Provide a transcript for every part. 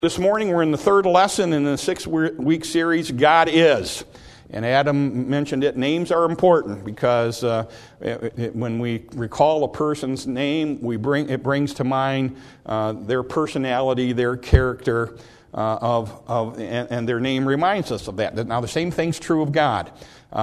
This morning we're in the third lesson in the 6-week series, God Is. And Adam mentioned it, names are important because when we recall a person's name, it brings to mind their personality, their character, and their name reminds us of that. Now the same thing's true of God.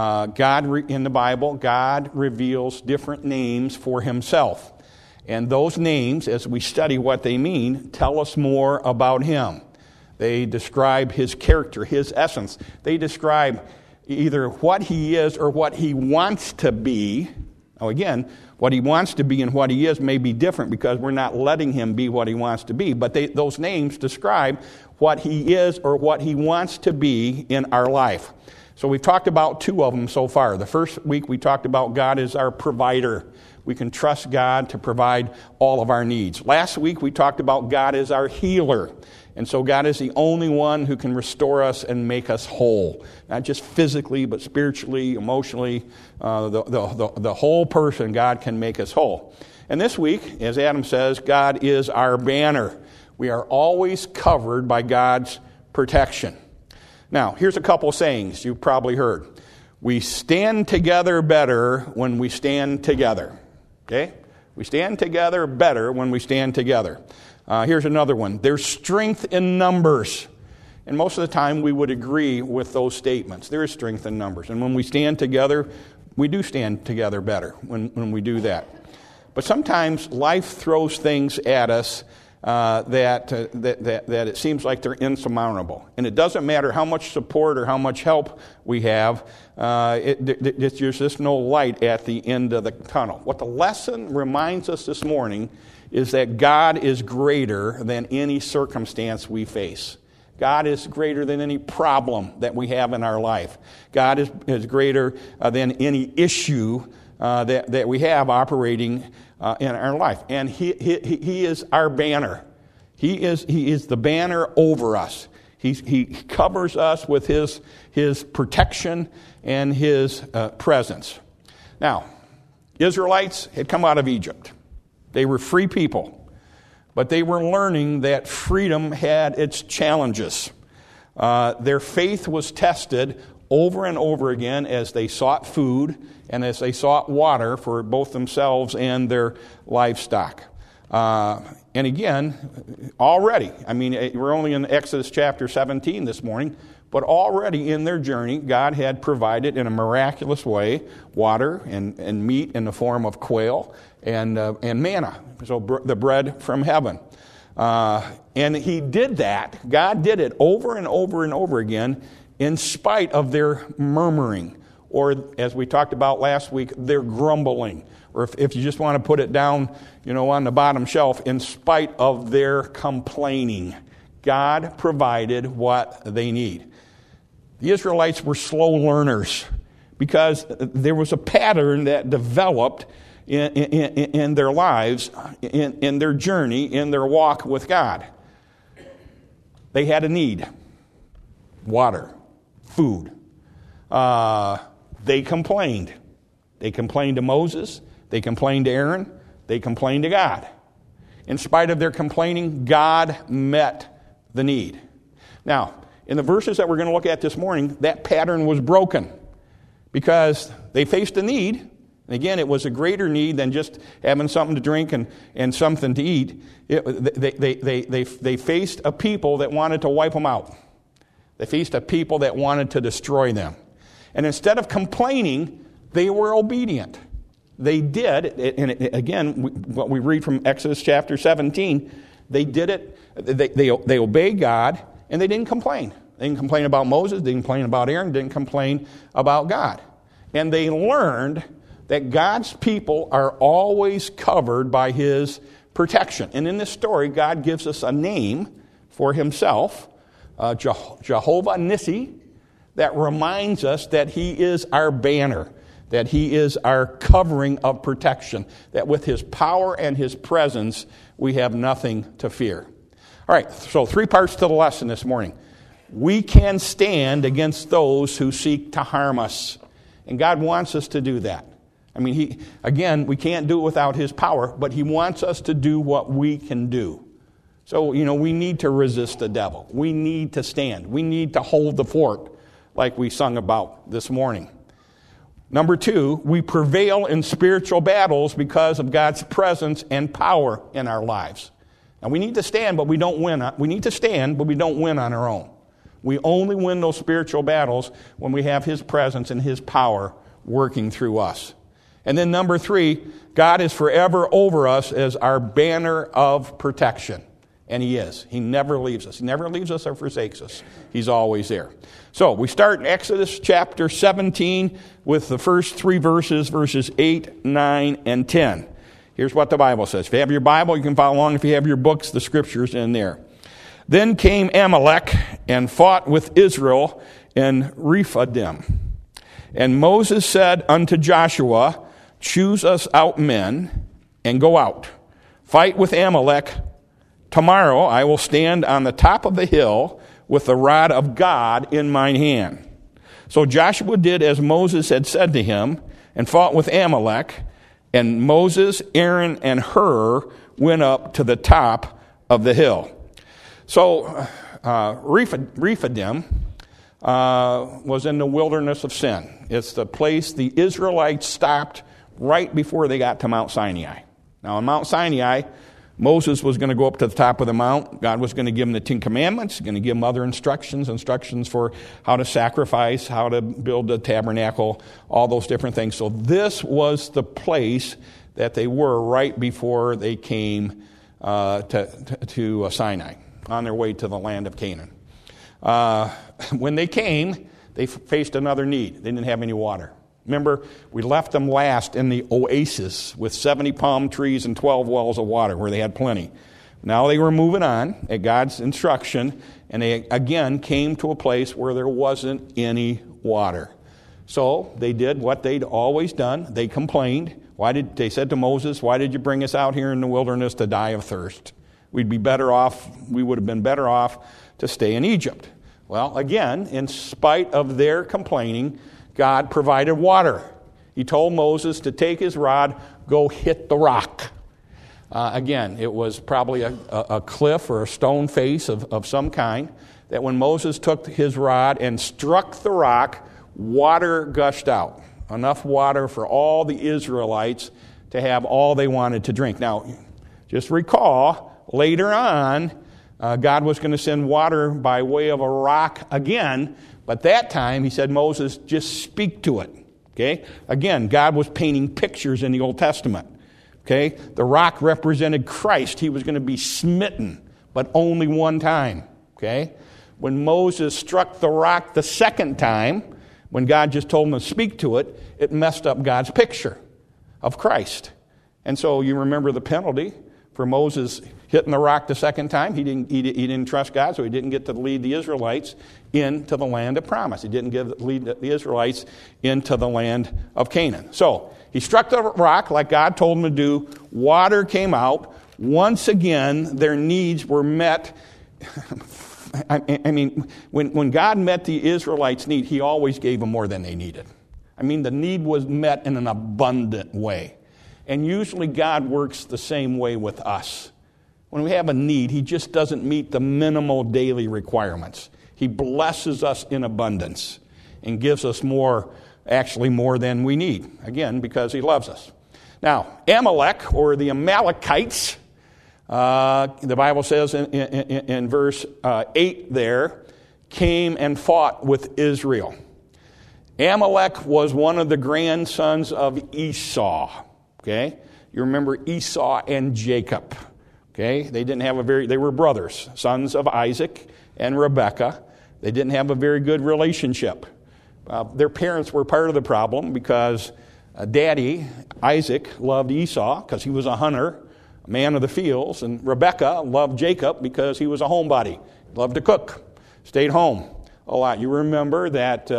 In the Bible, God reveals different names for himself. And those names, as we study what they mean, tell us more about him. They describe his character, his essence. They describe either what he is or what he wants to be. Now again, what he wants to be and what he is may be different because we're not letting him be what he wants to be. But those names describe what he is or what he wants to be in our life. So we've talked about two of them so far. The first week we talked about God as our provider. We can trust God to provide all of our needs. Last week we talked about God as our healer. And so God is the only one who can restore us and make us whole. Not just physically, but spiritually, emotionally, the whole person, God can make us whole. And this week, as Adam says, God is our banner. We are always covered by God's protection. Now, here's a couple sayings you've probably heard. We stand together better when we stand together. Okay? We stand together better when we stand together. Here's another one. There's strength in numbers. And most of the time we would agree with those statements. There is strength in numbers. And when we stand together, we do stand together better when we do that. But sometimes life throws things at us that it seems like they're insurmountable. And it doesn't matter how much support or how much help we have, there's just no light at the end of the tunnel. What the lesson reminds us this morning is that God is greater than any circumstance we face. God is greater than any problem that we have in our life. God is greater than any issue that we have operating in our life. And He is our banner. He is the banner over us. He covers us with His protection and His presence. Now, Israelites had come out of Egypt. They were free people, but they were learning that freedom had its challenges. Their faith was tested over and over again as they sought food and as they sought water for both themselves and their livestock. And again, already, we're only in Exodus chapter 17 this morning, but already in their journey, God had provided in a miraculous way water and meat in the form of quail and manna, so the bread from heaven. And He did that. God did it over and over and over again in spite of their murmuring, or as we talked about last week, their grumbling, or if you just want to put it down, on the bottom shelf, in spite of their complaining. God provided what they need. The Israelites were slow learners because there was a pattern that developed in their lives, in their journey, in their walk with God. They had a need. Water. Food. They complained. They complained to Moses. They complained to Aaron. They complained to God. In spite of their complaining, God met the need. Now, in the verses that we're going to look at this morning, that pattern was broken because they faced a need. And again, it was a greater need than just having something to drink and something to eat. They faced a people that wanted to wipe them out. They faced a people that wanted to destroy them. And instead of complaining, they were obedient. They did, and again, what we read from Exodus chapter 17, they did it, they obeyed God, and they didn't complain. They didn't complain about Moses, they didn't complain about Aaron, didn't complain about God. And they learned that God's people are always covered by His protection. And in this story, God gives us a name for Himself, Jehovah Nissi, that reminds us that He is our banner, that He is our covering of protection, that with His power and His presence, we have nothing to fear. All right, so 3 parts to the lesson this morning. We can stand against those who seek to harm us, and God wants us to do that. We can't do it without His power, but He wants us to do what we can do. So, we need to resist the devil. We need to stand. We need to hold the fort like we sung about this morning. Number 2, we prevail in spiritual battles because of God's presence and power in our lives. Now, we need to stand, but we don't win. We need to stand, but we don't win on our own. We only win those spiritual battles when we have His presence and His power working through us. And then number 3, God is forever over us as our banner of protection. And He is. He never leaves us. He never leaves us or forsakes us. He's always there. So we start in Exodus chapter 17 with the first 3 verses, verses 8, 9, and 10. Here's what the Bible says. If you have your Bible, you can follow along. If you have your books, the scripture's in there. Then came Amalek and fought with Israel in Rephidim. And Moses said unto Joshua, choose us out men and go out. Fight with Amalek. Tomorrow I will stand on the top of the hill with the rod of God in mine hand. So Joshua did as Moses had said to him and fought with Amalek. And Moses, Aaron, and Hur went up to the top of the hill. So Rephidim was in the wilderness of sin. It's the place the Israelites stopped right before they got to Mount Sinai. Now on Mount Sinai, Moses was going to go up to the top of the mount. God was going to give him the 10 Commandments, going to give him other instructions for how to sacrifice, how to build a tabernacle, all those different things. So this was the place that they were right before they came to Sinai, on their way to the land of Canaan. When they came, they faced another need. They didn't have any water. Remember, we left them last in the oasis with 70 palm trees and 12 wells of water where they had plenty. Now they were moving on at God's instruction, and they again came to a place where there wasn't any water. So they did what they'd always done. They complained. They said to Moses, why did you bring us out here in the wilderness to die of thirst? We would have been better off to stay in Egypt. Well, again, in spite of their complaining, God provided water. He told Moses to take his rod, go hit the rock. Again, it was probably a cliff or a stone face of some kind, that when Moses took his rod and struck the rock, water gushed out. Enough water for all the Israelites to have all they wanted to drink. Now, just recall, later on, God was going to send water by way of a rock again, but that time, he said, Moses, just speak to it. Okay? Again, God was painting pictures in the Old Testament. Okay? The rock represented Christ. He was going to be smitten, but only one time. Okay? When Moses struck the rock the second time, when God just told him to speak to it, it messed up God's picture of Christ. And so you remember the penalty for Moses hitting the rock the second time. He didn't trust God, so he didn't get to lead the Israelites into the land of promise. He didn't lead the Israelites into the land of Canaan. So he struck the rock like God told him to do. Water came out. Once again, their needs were met. I mean, when God met the Israelites' need, he always gave them more than they needed. I mean, the need was met in an abundant way. And usually God works the same way with us. When we have a need, he just doesn't meet the minimal daily requirements. He blesses us in abundance and gives us more than we need. Again, because he loves us. Now, Amalek, or the Amalekites, the Bible says in verse 8 there, came and fought with Israel. Amalek was one of the grandsons of Esau. Okay? You remember Esau and Jacob. Okay? They were brothers, sons of Isaac and Rebekah. They didn't have a very good relationship. Their parents were part of the problem because Daddy, Isaac, loved Esau because he was a hunter, a man of the fields, and Rebekah loved Jacob because he was a homebody, loved to cook, stayed home a lot. You remember that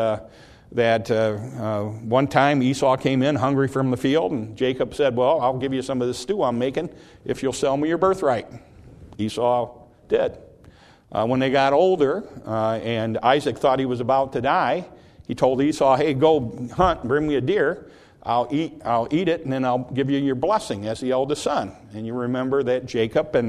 one time Esau came in hungry from the field, and Jacob said, well, I'll give you some of this stew I'm making if you'll sell me your birthright. Esau did. When they got older, and Isaac thought he was about to die, he told Esau, hey, go hunt, bring me a deer. I'll eat it, and then I'll give you your blessing as the eldest son. And you remember that Jacob and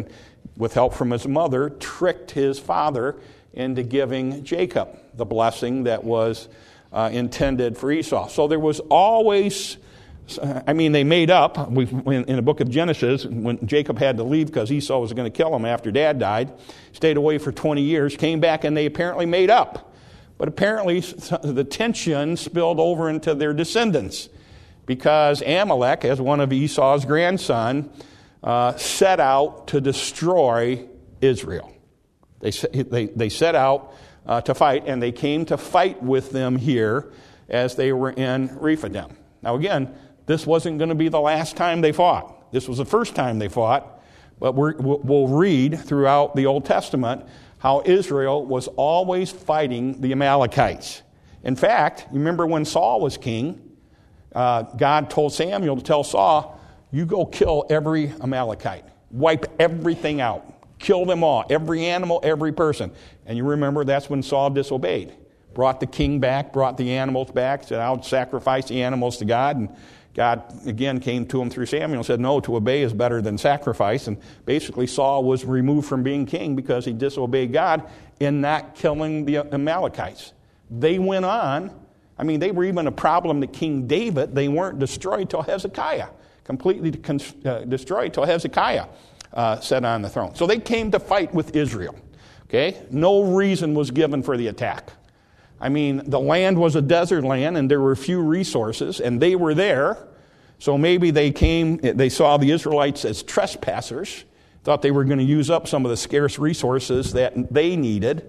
with help from his mother, tricked his father into giving Jacob the blessing that was intended for Esau. So there was always, they made up. In the book of Genesis, when Jacob had to leave because Esau was going to kill him after Dad died, stayed away for 20 years, came back, and they apparently made up. But apparently the tension spilled over into their descendants because Amalek, as one of Esau's grandson, set out to destroy Israel. They set out to fight, and they came to fight with them here as they were in Rephidim. Now again, this wasn't going to be the last time they fought. This was the first time they fought, but we'll read throughout the Old Testament how Israel was always fighting the Amalekites. In fact, you remember when Saul was king, God told Samuel to tell Saul, you go kill every Amalekite. Wipe everything out. Kill them all. Every animal, every person. And you remember that's when Saul disobeyed. Brought the king back, brought the animals back, said, I'll sacrifice the animals to God. And God, again, came to him through Samuel and said, no, to obey is better than sacrifice. And basically Saul was removed from being king because he disobeyed God in not killing the Amalekites. They went on. They were even a problem to King David. They weren't destroyed till Hezekiah. Completely destroyed till Hezekiah sat on the throne. So they came to fight with Israel. Okay? No reason was given for the attack. The land was a desert land and there were few resources and they were there. So maybe they saw the Israelites as trespassers, thought they were going to use up some of the scarce resources that they needed.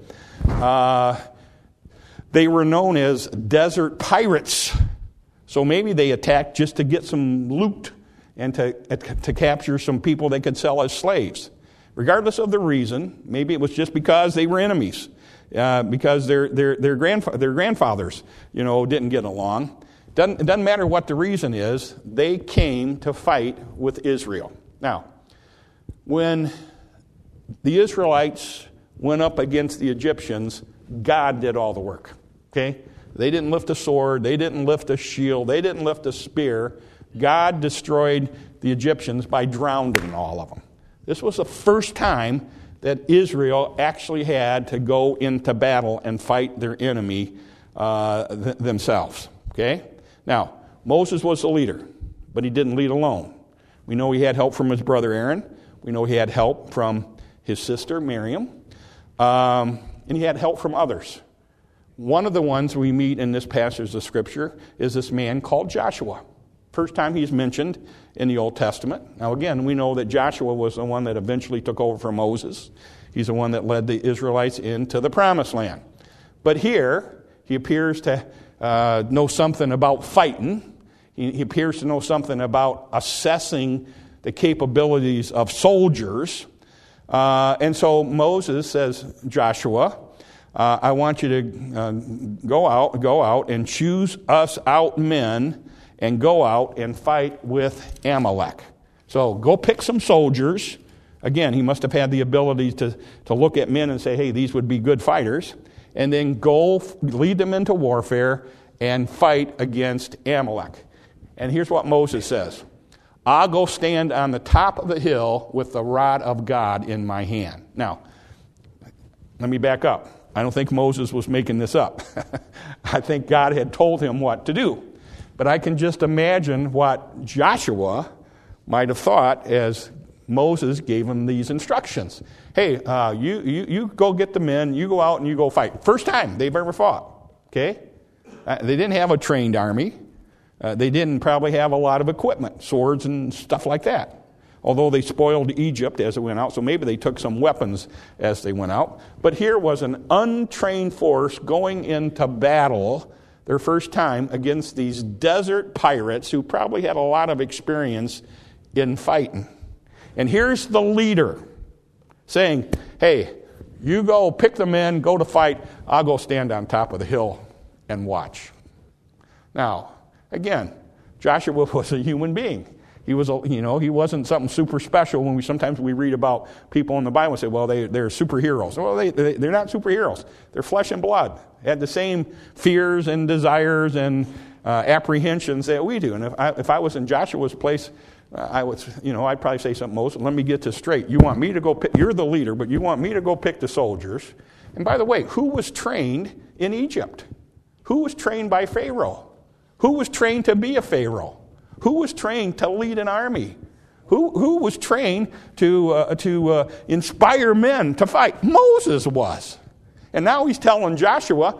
They were known as desert pirates. So maybe they attacked just to get some loot and to capture some people they could sell as slaves. Regardless of the reason, maybe it was just because they were enemies, because their grandfathers, didn't get along. It doesn't matter what the reason is, they came to fight with Israel. Now, when the Israelites went up against the Egyptians, God did all the work. Okay? They didn't lift a sword, they didn't lift a shield, they didn't lift a spear. God destroyed the Egyptians by drowning all of them. This was the first time that Israel actually had to go into battle and fight their enemy themselves. Okay? Now, Moses was the leader, but he didn't lead alone. We know he had help from his brother Aaron. We know he had help from his sister Miriam. And he had help from others. One of the ones we meet in this passage of Scripture is this man called Joshua. First time he's mentioned in the Old Testament. Now again, we know that Joshua was the one that eventually took over from Moses. He's the one that led the Israelites into the Promised Land. But here, he appears to know something about fighting. He appears to know something about assessing the capabilities of soldiers. And so Moses says, Joshua, I want you to go out and choose us out men and go out and fight with Amalek. So go pick some soldiers. Again, he must have had the ability to look at men and say, hey, these would be good fighters. And then go lead them into warfare and fight against Amalek. And here's what Moses says. I'll go stand on the top of the hill with the rod of God in my hand. Now, let me back up. I don't think Moses was making this up. I think God had told him what to do. But I can just imagine what Joshua might have thought as Moses gave him these instructions. Hey, you go get the men, you go out and you go fight. First time they've ever fought. Okay? They didn't have a trained army. They didn't probably have a lot of equipment, swords and stuff like that. Although they spoiled Egypt as it went out, so maybe they took some weapons as they went out. But here was an untrained force going into battle their first time against these desert pirates who probably had a lot of experience in fighting. And here's the leader saying, hey, you go pick the men, go to fight. I'll go stand on top of the hill and watch. Now, again, Joshua was a human being. He was, he wasn't something super special. When sometimes we read about people in the Bible and say, well, they're superheroes. Well, they're not superheroes. They're flesh and blood. They had the same fears and desires and apprehensions that we do. And if I was in Joshua's place, I'd probably say something, Moses, let me get this straight. You want me to go pick, you're the leader, but you want me to go pick the soldiers. And by the way, who was trained in Egypt? Who was trained by Pharaoh? Who was trained to be a Pharaoh? Who was trained to lead an army? Who was trained to inspire men to fight? Moses was. And now he's telling Joshua,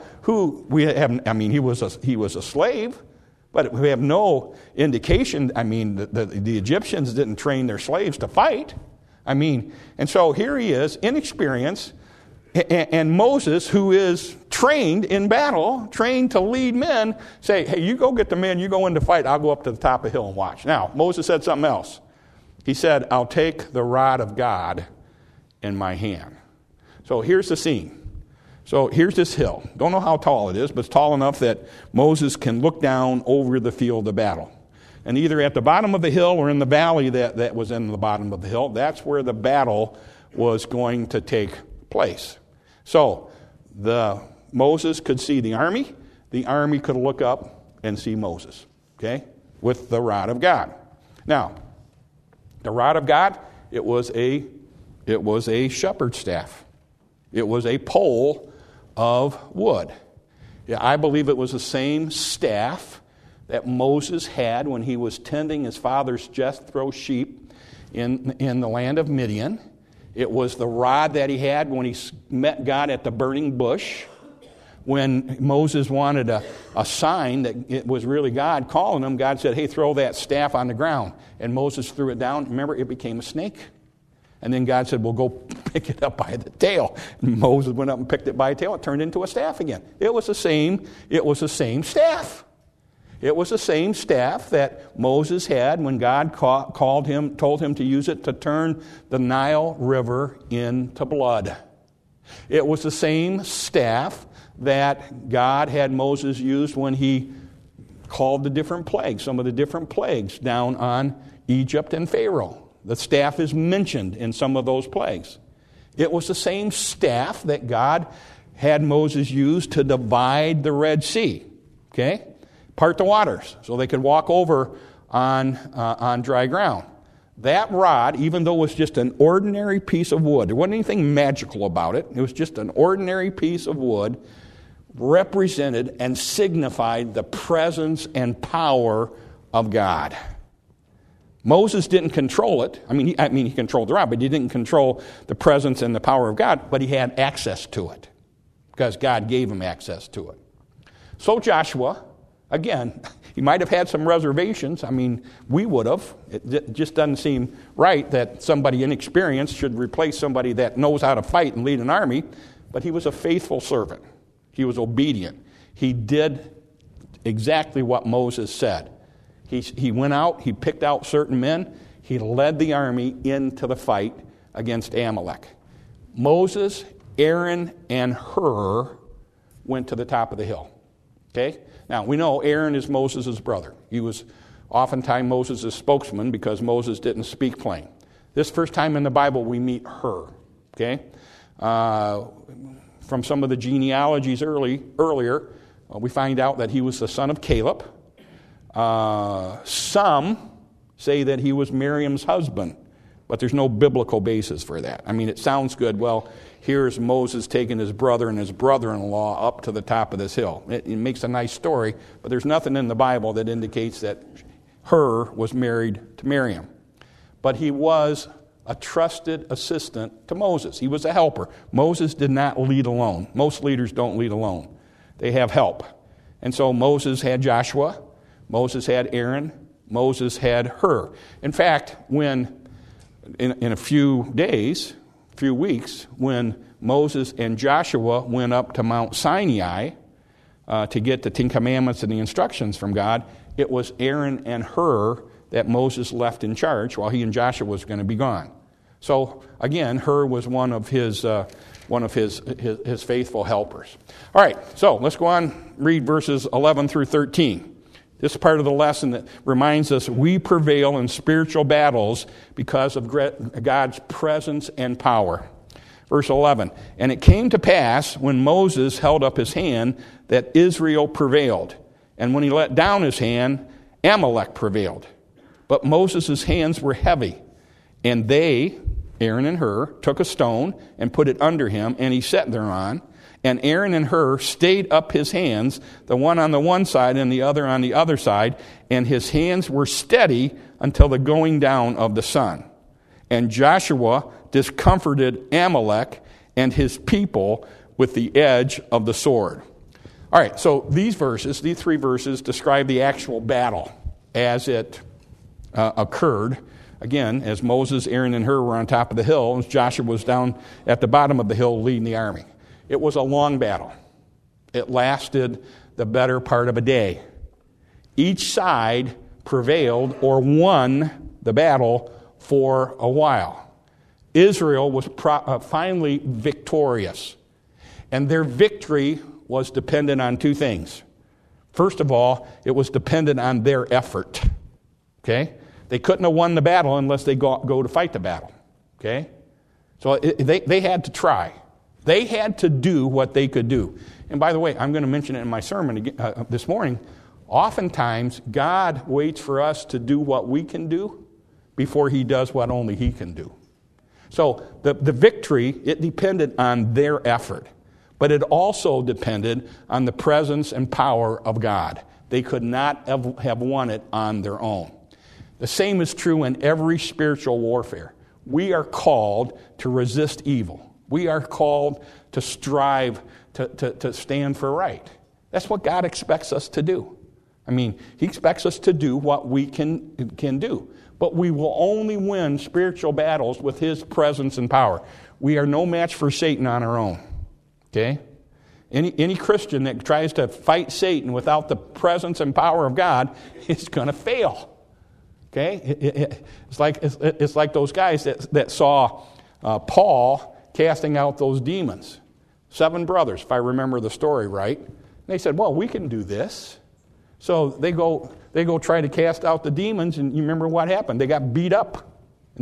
he was a slave, but we have no indication. The Egyptians didn't train their slaves to fight. And so here he is, inexperienced, and Moses, who is trained in battle, trained to lead men, say, hey, you go get the men, you go in to fight, I'll go up to the top of the hill and watch. Now, Moses said something else. He said, I'll take the rod of God in my hand. So here's the scene. So here's this hill. Don't know how tall it is, but it's tall enough that Moses can look down over the field of battle. And either at the bottom of the hill or in the valley that was in the bottom of the hill, that's where the battle was going to take place. So Moses could see the army. The army could look up and see Moses, okay, with the rod of God. Now, the rod of God, it was a shepherd's staff. It was a pole of wood. Yeah, I believe it was the same staff that Moses had when he was tending his father's Jethro sheep in the land of Midian. It was the rod that he had when he met God at the burning bush. When Moses wanted a sign that it was really God calling him, God said, hey, throw that staff on the ground. And Moses threw it down. Remember, it became a snake. And then God said, well, go pick it up by the tail. And Moses went up and picked it by the tail. It turned into a staff again. It was the same staff. It was the same staff that Moses had when God told him to use it to turn the Nile River into blood. It was the same staff that God had Moses use when he called the different plagues, some of the different plagues down on Egypt and Pharaoh. The staff is mentioned in some of those plagues. It was the same staff that God had Moses use to divide the Red Sea, okay? Part the waters so they could walk over on dry ground. That rod, even though it was just an ordinary piece of wood, there wasn't anything magical about it. It was just an ordinary piece of wood, represented and signified the presence and power of God. Moses didn't control it. He controlled the rod, but he didn't control the presence and the power of God, but he had access to it because God gave him access to it. So Joshua, again, he might have had some reservations. We would have. It just doesn't seem right that somebody inexperienced should replace somebody that knows how to fight and lead an army, but he was a faithful servant. He was obedient. He did exactly what Moses said. He went out, he picked out certain men, he led the army into the fight against Amalek. Moses, Aaron, and Hur went to the top of the hill. Okay? Now, we know Aaron is Moses' brother. He was oftentimes Moses' spokesman because Moses didn't speak plain. This first time in the Bible we meet Hur. Okay? From some of the genealogies earlier, we find out that he was the son of Caleb. Some say that he was Miriam's husband, but there's no biblical basis for that. It sounds good. Well, here's Moses taking his brother and his brother-in-law up to the top of this hill. It makes a nice story, but there's nothing in the Bible that indicates that Hur was married to Miriam. But he was a trusted assistant to Moses. He was a helper. Moses did not lead alone. Most leaders don't lead alone. They have help. And so Moses had Joshua. Moses had Aaron. Moses had Hur. In fact, when in a few weeks, when Moses and Joshua went up to Mount Sinai to get the Ten Commandments and the instructions from God, it was Aaron and Hur that Moses left in charge while he and Joshua was going to be gone. So again, Hur was one of his faithful helpers. All right, so let's go on, read verses 11 through 13. This is part of the lesson that reminds us we prevail in spiritual battles because of God's presence and power. Verse 11, and it came to pass when Moses held up his hand that Israel prevailed. And when he let down his hand, Amalek prevailed. but Moses' hands were heavy. And they, Aaron and Hur, took a stone and put it under him, and he sat thereon. And Aaron and Hur stayed up his hands, the one on the one side and the other on the other side, and his hands were steady until the going down of the sun. And Joshua discomforted Amalek and his people with the edge of the sword. All right, so these three verses, describe the actual battle as it occurred. Again, as Moses, Aaron, and Hur were on top of the hill, and Joshua was down at the bottom of the hill leading the army. It was a long battle. It lasted the better part of a day. Each side prevailed or won the battle for a while. Israel was finally victorious. And their victory was dependent on two things. First of all, it was dependent on their effort. Okay? They couldn't have won the battle unless they go to fight the battle. Okay? So they had to try. They had to do what they could do. And by the way, I'm going to mention it in my sermon this morning. Oftentimes, God waits for us to do what we can do before he does what only he can do. So the victory, it depended on their effort. But it also depended on the presence and power of God. They could not have won it on their own. The same is true in every spiritual warfare. We are called to resist evil. We are called to strive to stand for right. That's what God expects us to do. I mean, he expects us to do what we can do. But we will only win spiritual battles with his presence and power. We are no match for Satan on our own. Okay? Any Christian that tries to fight Satan without the presence and power of God is going to fail. Okay? It's like those guys that saw Paul casting out those demons. 7 brothers, if I remember the story right. And they said, well, we can do this. So they go try to cast out the demons, and you remember what happened? They got beat up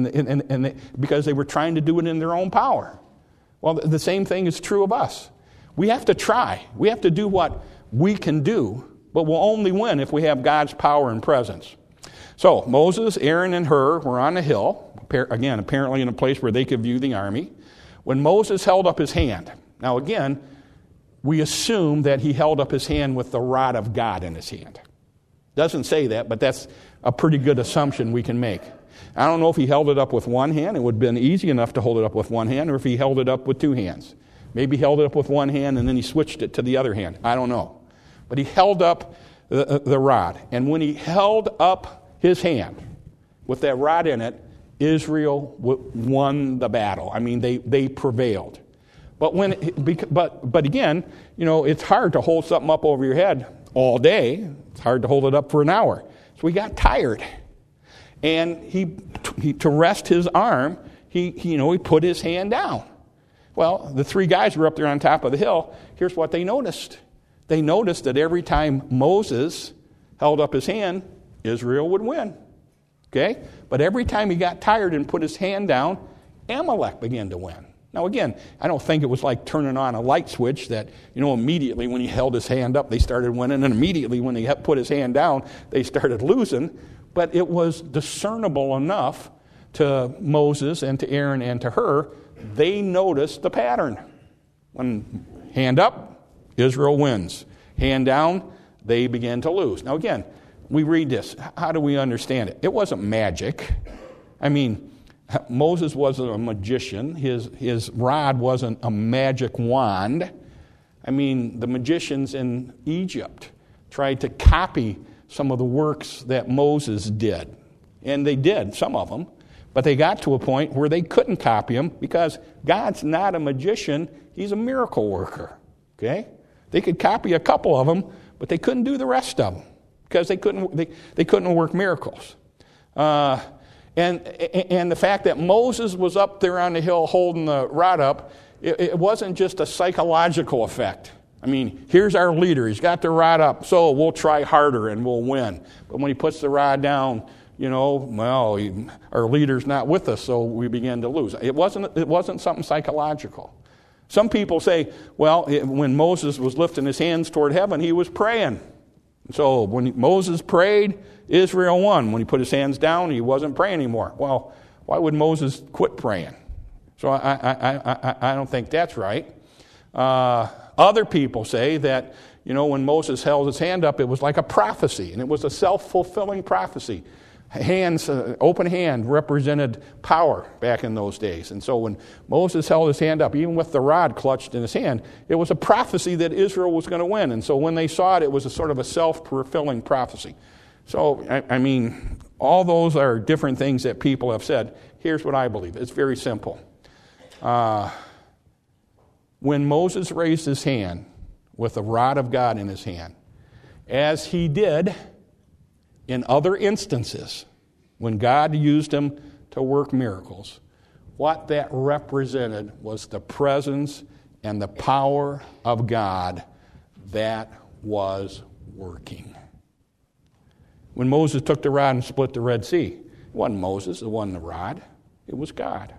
because they were trying to do it in their own power. Well, the same thing is true of us. We have to try. We have to do what we can do, but we'll only win if we have God's power and presence. So Moses, Aaron, and Hur were on a hill, again, apparently in a place where they could view the army. When Moses held up his hand, now again, we assume that he held up his hand with the rod of God in his hand. Doesn't say that, but that's a pretty good assumption we can make. I don't know if he held it up with one hand. It would have been easy enough to hold it up with one hand, or if he held it up with 2 hands. Maybe he held it up with one hand and then he switched it to the other hand. I don't know. But he held up the rod. And when he held up his hand with that rod in it, Israel won the battle. I mean, they prevailed. But again, you know, it's hard to hold something up over your head all day. It's hard to hold it up for an hour. So he got tired. And he to rest his arm, he put his hand down. Well, the 3 guys were up there on top of the hill. Here's what they noticed. They noticed that every time Moses held up his hand, Israel would win. Okay? But every time he got tired and put his hand down, Amalek began to win. Now again, I don't think it was like turning on a light switch that, immediately when he held his hand up, they started winning, and immediately when he put his hand down, they started losing. But it was discernible enough to Moses and to Aaron and to Hur. They noticed the pattern. When hand up, Israel wins. Hand down, they begin to lose. Now again, we read this. How do we understand it? It wasn't magic. I mean, Moses wasn't a magician. His rod wasn't a magic wand. I mean, the magicians in Egypt tried to copy some of the works that Moses did. And they did, some of them. But they got to a point where they couldn't copy him because God's not a magician. He's a miracle worker. Okay? They could copy a couple of them, but they couldn't do the rest of them because they couldn't work miracles. And the fact that Moses was up there on the hill holding the rod up, it wasn't just a psychological effect. I mean, here's our leader. He's got the rod up, so we'll try harder and we'll win. But when he puts the rod down, our leader's not with us, so we begin to lose. It wasn't something psychological. Some people say, when Moses was lifting his hands toward heaven, he was praying. So when Moses prayed, Israel won. When he put his hands down, he wasn't praying anymore. Well, why would Moses quit praying? So I don't think that's right. Other people say that, when Moses held his hand up, it was like a prophecy, and it was a self-fulfilling prophecy. Open hand represented power back in those days. And so when Moses held his hand up, even with the rod clutched in his hand, it was a prophecy that Israel was going to win. And so when they saw it, it was a sort of a self-fulfilling prophecy. So, all those are different things that people have said. Here's what I believe. It's very simple. When Moses raised his hand with the rod of God in his hand, as he did in other instances, when God used him to work miracles, what that represented was the presence and the power of God that was working. When Moses took the rod and split the Red Sea, it wasn't Moses, it wasn't the rod, it was God.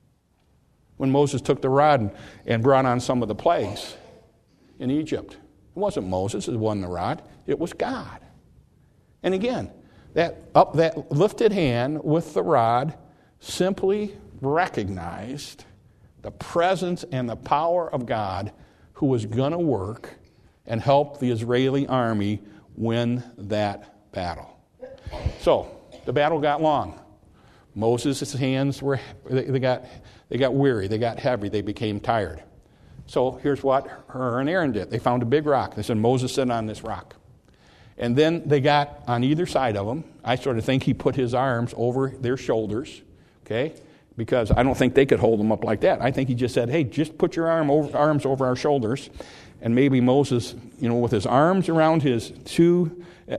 When Moses took the rod and brought on some of the plagues in Egypt, it wasn't Moses, it wasn't the rod, it was God. And again, that lifted hand with the rod simply recognized the presence and the power of God who was going to work and help the Israeli army win that battle. So, the battle got long. Moses' hands they got weary, they got heavy, they became tired. So here's what Hur and Aaron did. They found a big rock. They said, Moses, sit on this rock. And then they got on either side of him. I sort of think he put his arms over their shoulders, okay? Because I don't think they could hold them up like that. I think he just said, hey, just put your arms over our shoulders. And maybe Moses, with his arms around his two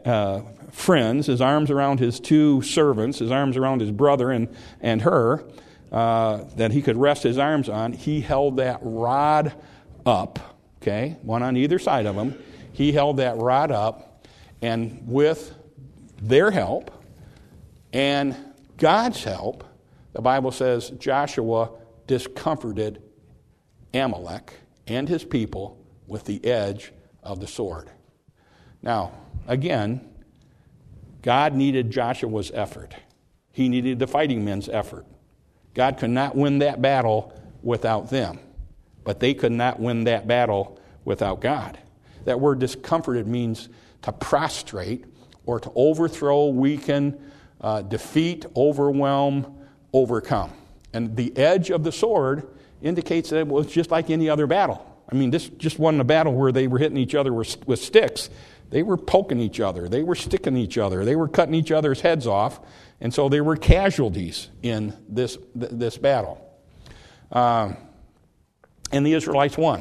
friends, his arms around his two servants, his arms around his brother and Hur, that he could rest his arms on, he held that rod up, okay? One on either side of him. He held that rod up. And with their help and God's help, the Bible says Joshua discomforted Amalek and his people with the edge of the sword. Now, again, God needed Joshua's effort. He needed the fighting men's effort. God could not win that battle without them, but they could not win that battle without God. That word discomforted means to prostrate or to overthrow, weaken, defeat, overwhelm, overcome. And the edge of the sword indicates that it was just like any other battle. This just wasn't a battle where they were hitting each other with sticks. They were poking each other. They were sticking each other. They were cutting each other's heads off. And so there were casualties in this battle. And the Israelites won.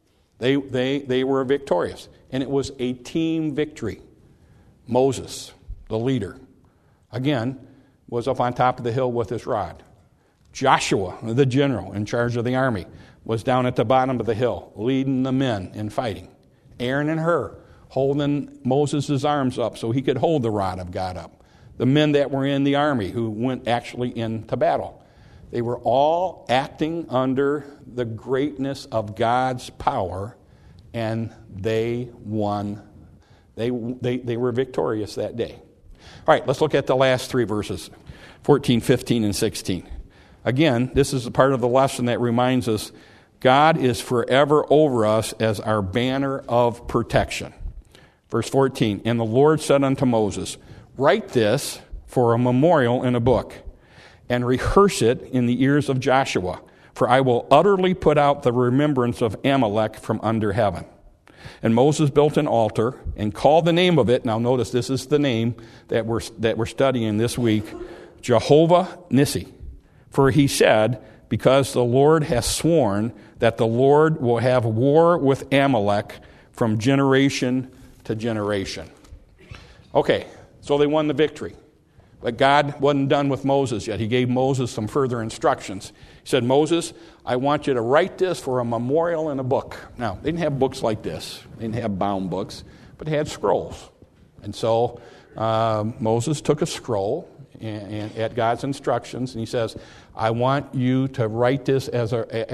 They were victorious. And it was a team victory. Moses, the leader, again, was up on top of the hill with his rod. Joshua, the general in charge of the army, was down at the bottom of the hill, leading the men in fighting. Aaron and Hur, holding Moses' arms up so he could hold the rod of God up. The men that were in the army who went actually into battle. They were all acting under the greatness of God's power, and they won. They were victorious that day. All right, let's look at the last three verses, 14, 15, and 16. Again, this is a part of the lesson that reminds us God is forever over us as our banner of protection. Verse 14, and the Lord said unto Moses, write this for a memorial in a book, and rehearse it in the ears of Joshua, for I will utterly put out the remembrance of Amalek from under heaven. And Moses built an altar and called the name of it. Now notice this is the name that we're studying this week, Jehovah Nissi. For he said, because the Lord has sworn that the Lord will have war with Amalek from generation to generation. Okay, so they won the victory. But God wasn't done with Moses yet. He gave Moses some further instructions. He said, Moses, I want you to write this for a memorial in a book. Now, they didn't have books like this. They didn't have bound books, but they had scrolls. And so Moses took a scroll and at God's instructions, and he says, I want you to write this as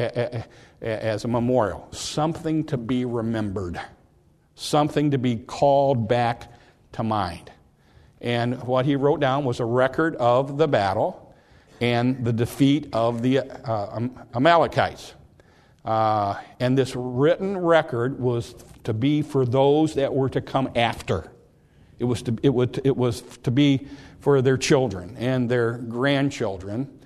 a memorial, something to be remembered, something to be called back to mind. And what he wrote down was a record of the battle and the defeat of the Amalekites. And this written record was to be for those that were to come after. It was to be for their children and their grandchildren,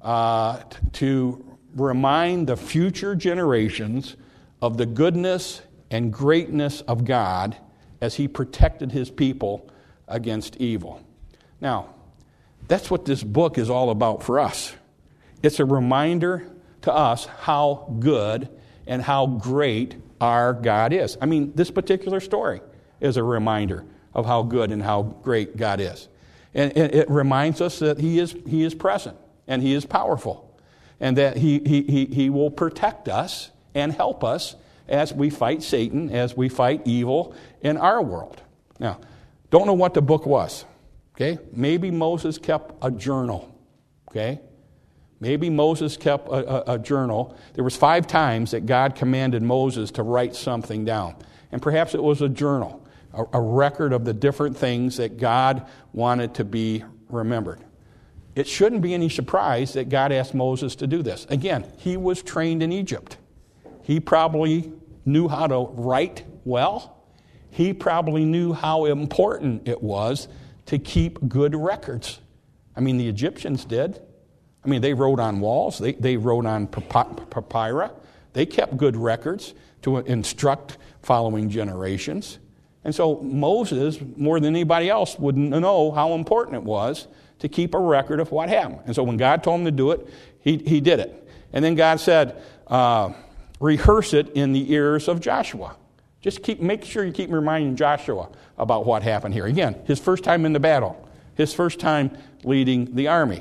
to remind the future generations of the goodness and greatness of God as he protected his people against evil. Now, that's what this book is all about for us. It's a reminder to us how good and how great our God is. I mean, this particular story is a reminder of how good and how great God is. And it reminds us that he is present and he is powerful, and that he will protect us and help us as we fight Satan, as we fight evil in our world. Now, don't know what the book was. Okay? Maybe Moses kept a journal. Okay? Maybe Moses kept a journal. There was 5 times that God commanded Moses to write something down. And perhaps it was a journal, a record of the different things that God wanted to be remembered. It shouldn't be any surprise that God asked Moses to do this. Again, he was trained in Egypt. He probably knew how to write well. He probably knew how important it was to keep good records. I mean, the Egyptians did. I mean, they wrote on walls. They wrote on papyri. They kept good records to instruct following generations. And so Moses, more than anybody else, would know how important it was to keep a record of what happened. And so when God told him to do it, he did it. And then God said, rehearse it in the ears of Joshua. Just make sure you keep reminding Joshua about what happened here. Again, his first time in the battle, his first time leading the army.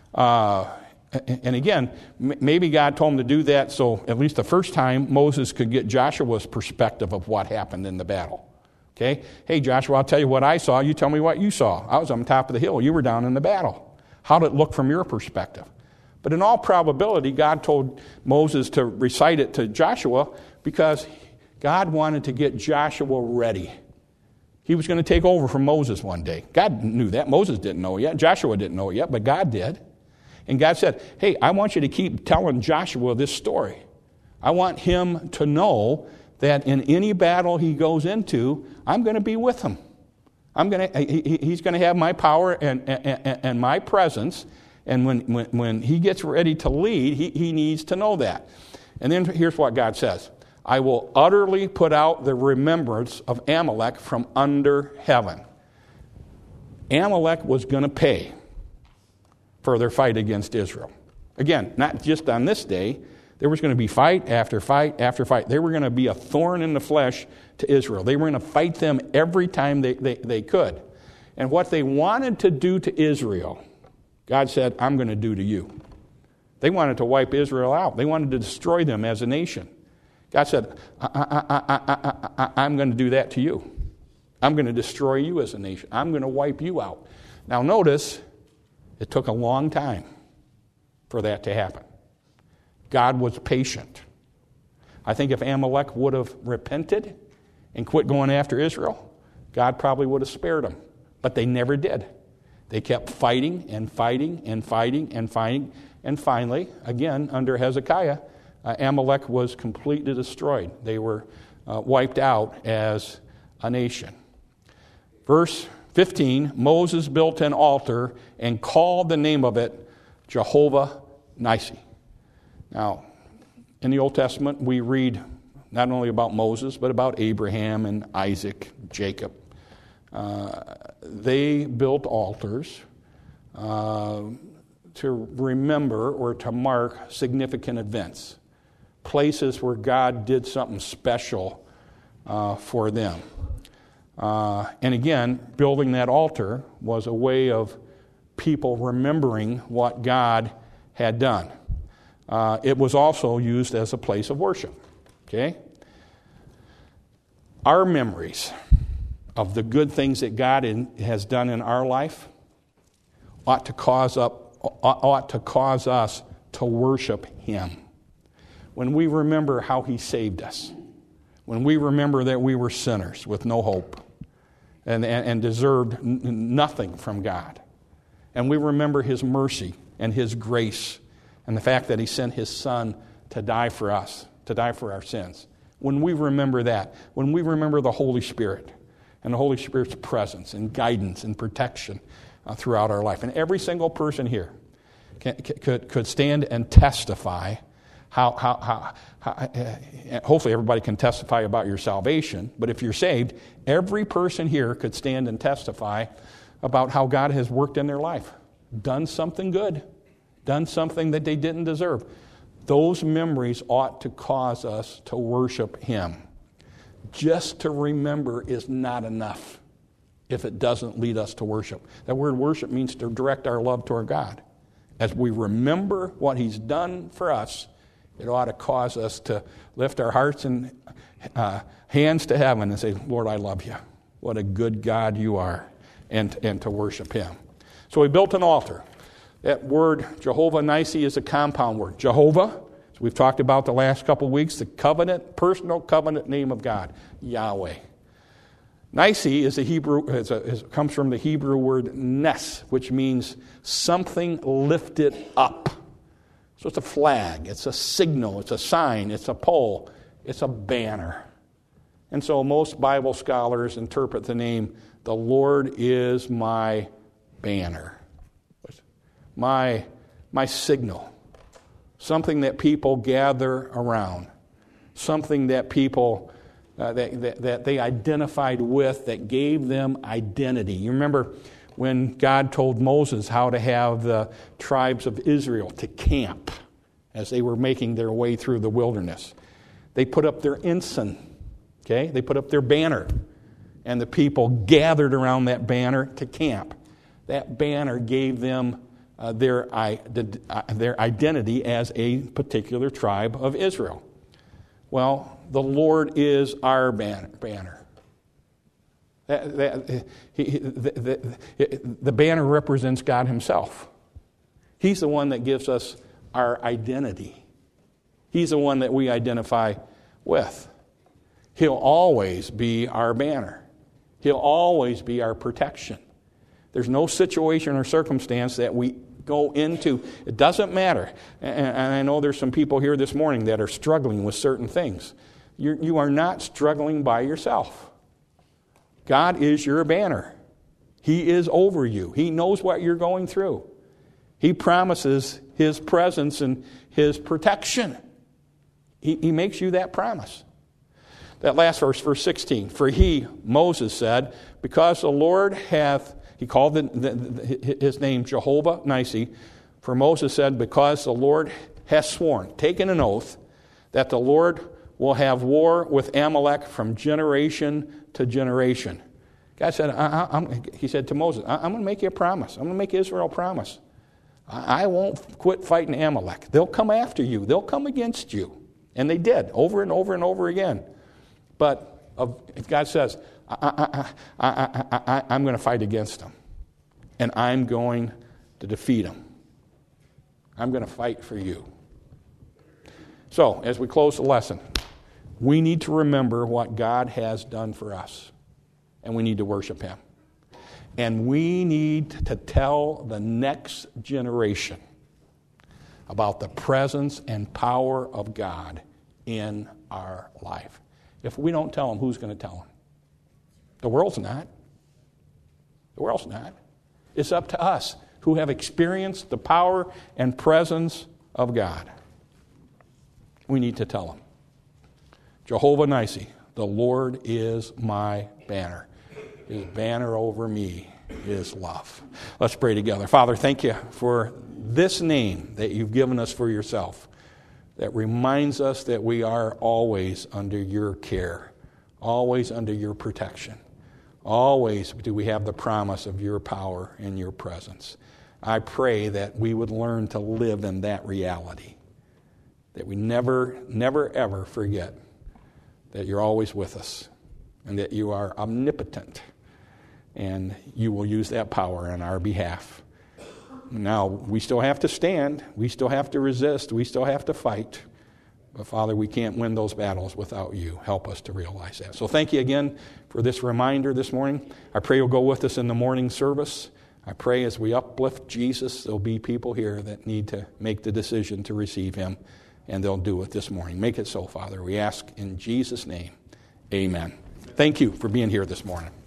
And again, maybe God told him to do that so at least the first time Moses could get Joshua's perspective of what happened in the battle. Okay? Hey, Joshua, I'll tell you what I saw. You tell me what you saw. I was on top of the hill. You were down in the battle. How did it look from your perspective? But in all probability, God told Moses to recite it to Joshua because God wanted to get Joshua ready. He was going to take over from Moses one day. God knew that. Moses didn't know it yet. Joshua didn't know it yet, but God did. And God said, hey, I want you to keep telling Joshua this story. I want him to know that in any battle he goes into, I'm going to be with him. He's going to have my power and my presence. And when he gets ready to lead, he needs to know that. And then here's what God says. I will utterly put out the remembrance of Amalek from under heaven. Amalek was going to pay for their fight against Israel. Again, not just on this day. There was going to be fight after fight after fight. They were going to be a thorn in the flesh to Israel. They were going to fight them every time they could. And what they wanted to do to Israel, God said, I'm going to do to you. They wanted to wipe Israel out. They wanted to destroy them as a nation. God said, I'm going to do that to you. I'm going to destroy you as a nation. I'm going to wipe you out. Now notice, it took a long time for that to happen. God was patient. I think if Amalek would have repented and quit going after Israel, God probably would have spared them. But they never did. They kept fighting and fighting and fighting and fighting. And finally, again, under Hezekiah, Amalek was completely destroyed. They were wiped out as a nation. Verse 15, Moses built an altar and called the name of it Jehovah Nissi. Now, in the Old Testament, we read not only about Moses, but about Abraham and Isaac, Jacob. They built altars to remember or to mark significant events, places where God did something special for them. And again, building that altar was a way of people remembering what God had done. It was also used as a place of worship. Okay? Our memories of the good things that God has done in our life ought to cause us to worship Him. When we remember how He saved us, when we remember that we were sinners with no hope, and deserved nothing from God. And we remember His mercy and His grace and the fact that He sent His Son to die for us, to die for our sins. When we remember that, when we remember the Holy Spirit and the Holy Spirit's presence and guidance and protection throughout our life, and every single person here could stand and testify how hopefully everybody can testify about your salvation, but if you're saved, every person here could stand and testify about how God has worked in their life, done something good, done something that they didn't deserve. Those memories ought to cause us to worship Him. Just to remember is not enough if it doesn't lead us to worship. That word worship means to direct our love toward God. As we remember what He's done for us, it ought to cause us to lift our hearts and hands to heaven and say, Lord, I love you. What a good God you are, and to worship Him. So we built an altar. That word, Jehovah Nissi, is a compound word. Jehovah, as we've talked about the last couple of weeks, the covenant, personal covenant name of God, Yahweh. Nissi is a Hebrew, comes from the Hebrew word nes, which means something lifted up. So it's a flag, it's a signal, it's a sign, it's a pole, it's a banner. And so most Bible scholars interpret the name, the Lord is my banner. My signal. Something that people gather around. Something that people that they identified with, that gave them identity. You remember when God told Moses how to have the tribes of Israel to camp as they were making their way through the wilderness. They put up their ensign, okay? They put up their banner, and the people gathered around that banner to camp. That banner gave them their identity as a particular tribe of Israel. Well, the Lord is our banner. The banner represents God Himself. He's the one that gives us our identity. He's the one that we identify with. He'll always be our banner. He'll always be our protection. There's no situation or circumstance that we go into. It doesn't matter. And I know there's some people here this morning that are struggling with certain things. You are not struggling by yourself. God is your banner. He is over you. He knows what you're going through. He promises His presence and His protection. He makes you that promise. That last verse 16. For He, Moses said, because the Lord hath, he called his name Jehovah Nissi. For Moses said, because the Lord has sworn, taken an oath, that the Lord will have war with Amalek from generation to generation. God said, He said to Moses, I'm going to make you a promise. I'm going to make Israel a promise. I won't quit fighting Amalek. They'll come after you. They'll come against you. And they did, over and over and over again. But if God says, I'm going to fight against them, and I'm going to defeat them. I'm going to fight for you. So, as we close the lesson, we need to remember what God has done for us, and we need to worship Him. And we need to tell the next generation about the presence and power of God in our life. If we don't tell them, who's going to tell them? The world's not. The world's not. It's up to us who have experienced the power and presence of God. We need to tell them. Jehovah Nissi, the Lord is my banner. His banner over me is love. Let's pray together. Father, thank you for this name that you've given us for yourself that reminds us that we are always under your care, always under your protection. Always do we have the promise of your power and your presence. I pray that we would learn to live in that reality, that we never, ever forget that you're always with us and that you are omnipotent and you will use that power on our behalf. Now, we still have to stand. We still have to resist. We still have to fight. But Father, we can't win those battles without you. Help us to realize that. So thank you again for this reminder this morning. I pray you'll go with us in the morning service. I pray as we uplift Jesus, there'll be people here that need to make the decision to receive him, and they'll do it this morning. Make it so, Father. We ask in Jesus' name. Amen. Thank you for being here this morning.